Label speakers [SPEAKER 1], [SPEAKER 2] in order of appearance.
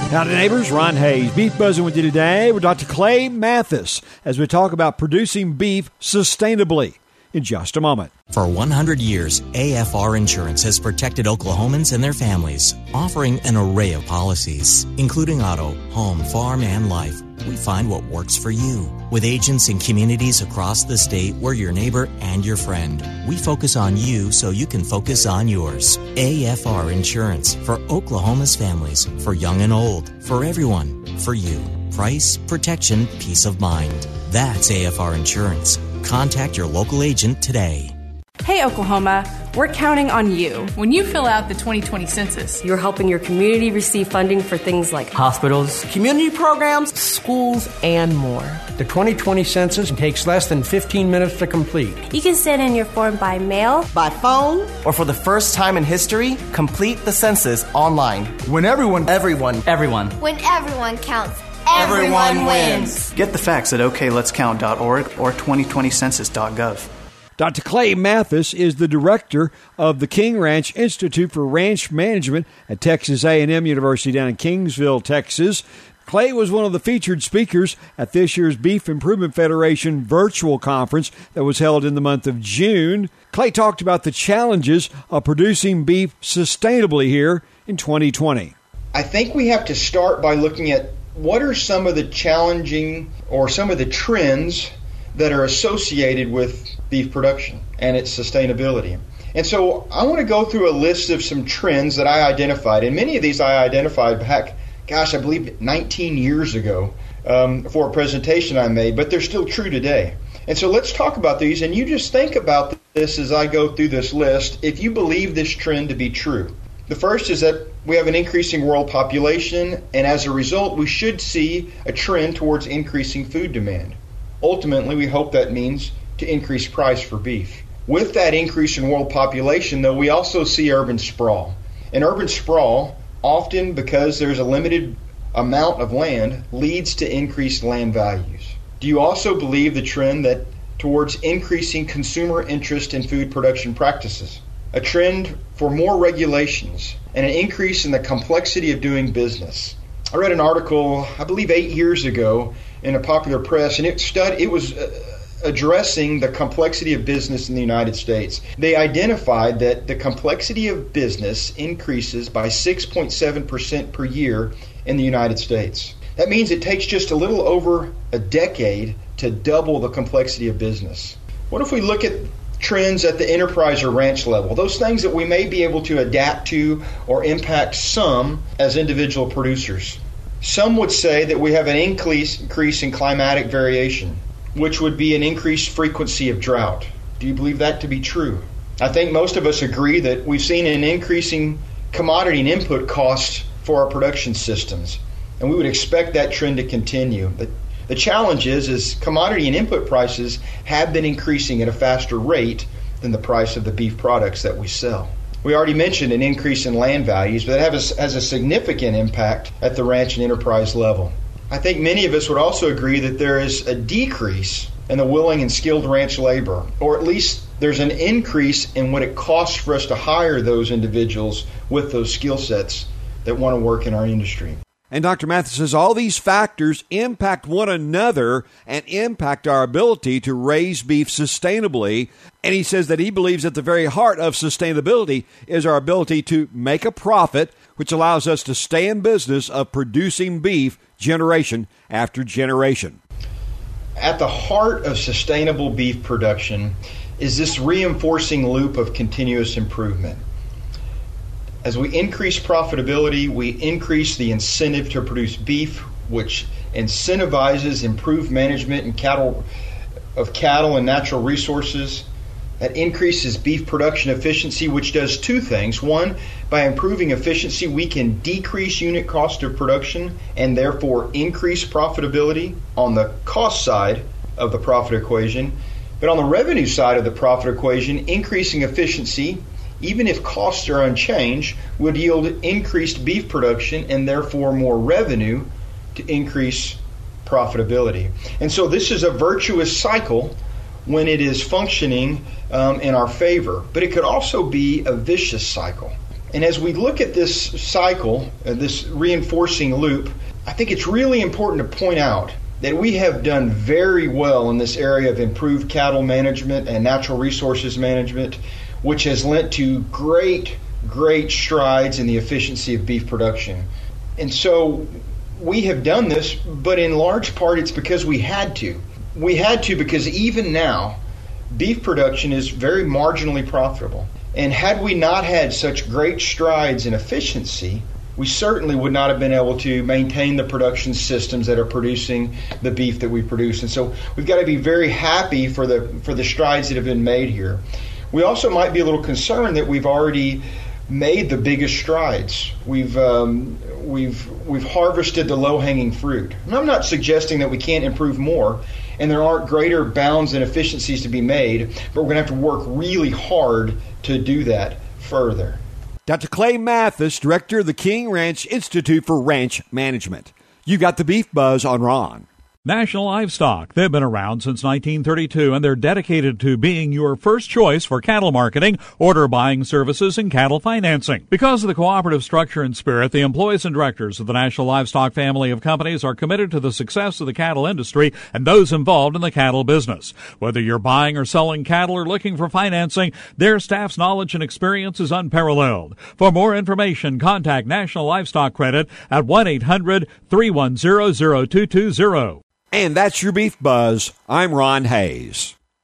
[SPEAKER 1] Howdy, neighbors. Ron Hayes, Beef Buzzing with you today with Dr. Clay Mathis as we talk about producing beef sustainably in just a moment.
[SPEAKER 2] For 100 years, AFR Insurance has protected Oklahomans and their families, offering an array of policies, including auto, home, farm, and life. We find what works for you. With agents in communities across the state, we're your neighbor and your friend. We focus on you so you can focus on yours. AFR Insurance for Oklahoma's families, for young and old, for everyone, for you. Price, protection, peace of mind. That's AFR Insurance. Contact your local agent today.
[SPEAKER 3] Hey Oklahoma, we're counting on you.
[SPEAKER 4] When you fill out the 2020 census,
[SPEAKER 5] you're helping your community receive funding for things like
[SPEAKER 6] hospitals, community programs, schools, and more.
[SPEAKER 7] The 2020 census takes less than 15 minutes to complete.
[SPEAKER 8] You can send in your form by mail,
[SPEAKER 6] by phone, or for the first time in history, complete the census online.
[SPEAKER 9] When everyone
[SPEAKER 10] When everyone counts, everyone wins.
[SPEAKER 11] Get the facts at OKLet'sCount.org or 2020census.gov.
[SPEAKER 1] Dr. Clay Mathis is the director of the King Ranch Institute for Ranch Management at Texas A&M University down in Kingsville, Texas. Clay was one of the featured speakers at this year's Beef Improvement Federation virtual conference that was held in the month of June. Clay talked about the challenges of producing beef sustainably here in 2020.
[SPEAKER 12] I think we have to start by looking at what are some of the challenging or some of the trends that are associated with beef production and its sustainability. And so I want to go through a list of some trends that I identified. And many of these I identified back, I believe 19 years ago for a presentation I made, but they're still true today. And so let's talk about these, and you just think about this as I go through this list, if you believe this trend to be true. The first is that we have an increasing world population, and as a result, we should see a trend towards increasing food demand. Ultimately, we hope that means to increase price for beef. With that increase in world population, though, we also see urban sprawl. And urban sprawl, often because there's a limited amount of land, leads to increased land values. Do you also believe the trend that towards increasing consumer interest in food production practices? A trend for more regulations and an increase in the complexity of doing business. I read an article, I believe 8 years ago, in a popular press, and it was addressing the complexity of business in the United States. They identified that the complexity of business increases by 6.7% per year in the United States. That means it takes just a little over a decade to double the complexity of business. What if we look at trends at the enterprise or ranch level, those things that we may be able to adapt to or impact some as individual producers? Some would say that we have an increase in climatic variation, which would be an increased frequency of drought. Do you believe that to be true? I think most of us agree that we've seen an increasing commodity and input costs for our production systems, and we would expect that trend to continue. The challenge is commodity and input prices have been increasing at a faster rate than the price of the beef products that we sell. We already mentioned an increase in land values, but that has a significant impact at the ranch and enterprise level. I think many of us would also agree that there is a decrease in the willing and skilled ranch labor, or at least there's an increase in what it costs for us to hire those individuals with those skill sets that want to work in our industry.
[SPEAKER 1] And Dr. Mathis says all these factors impact one another and impact our ability to raise beef sustainably. And he says that he believes at the very heart of sustainability is our ability to make a profit, which allows us to stay in business of producing beef generation after generation.
[SPEAKER 12] At the heart of sustainable beef production is this reinforcing loop of continuous improvement. As we increase profitability, we increase the incentive to produce beef, which incentivizes improved management and cattle and natural resources. That increases beef production efficiency, which does two things. One, by improving efficiency, we can decrease unit cost of production and therefore increase profitability on the cost side of the profit equation. But on the revenue side of the profit equation, increasing efficiency, even if costs are unchanged, would yield increased beef production and therefore more revenue to increase profitability. And so this is a virtuous cycle when it is functioning in our favor. But it could also be a vicious cycle. And as we look at this cycle, this reinforcing loop, I think it's really important to point out that we have done very well in this area of improved cattle management and natural resources management, which has led to great strides in the efficiency of beef production. And so we have done this, but in large part it's because we had to. We had to because even now, beef production is very marginally profitable. And had we not had such great strides in efficiency, we certainly would not have been able to maintain the production systems that are producing the beef that we produce. And so we've got to be very happy for the strides that have been made here. We also might be a little concerned that we've already made the biggest strides. We've harvested the low-hanging fruit. And I'm not suggesting that we can't improve more, and there aren't greater bounds and efficiencies to be made, but we're going to have to work really hard to do that further.
[SPEAKER 1] Dr. Clay Mathis, director of the King Ranch Institute for Ranch Management. You got the Beef Buzz on Ron.
[SPEAKER 9] National Livestock. They've been around since 1932, and they're dedicated to being your first choice for cattle marketing, order buying services, and cattle financing. Because of the cooperative structure and spirit, the employees and directors of the National Livestock family of companies are committed to the success of the cattle industry and those involved in the cattle business. Whether you're buying or selling cattle or looking for financing, their staff's knowledge and experience is unparalleled. For more information, contact National Livestock Credit at 1-800-310-0220.
[SPEAKER 1] And that's your Beef Buzz. I'm Ron Hayes.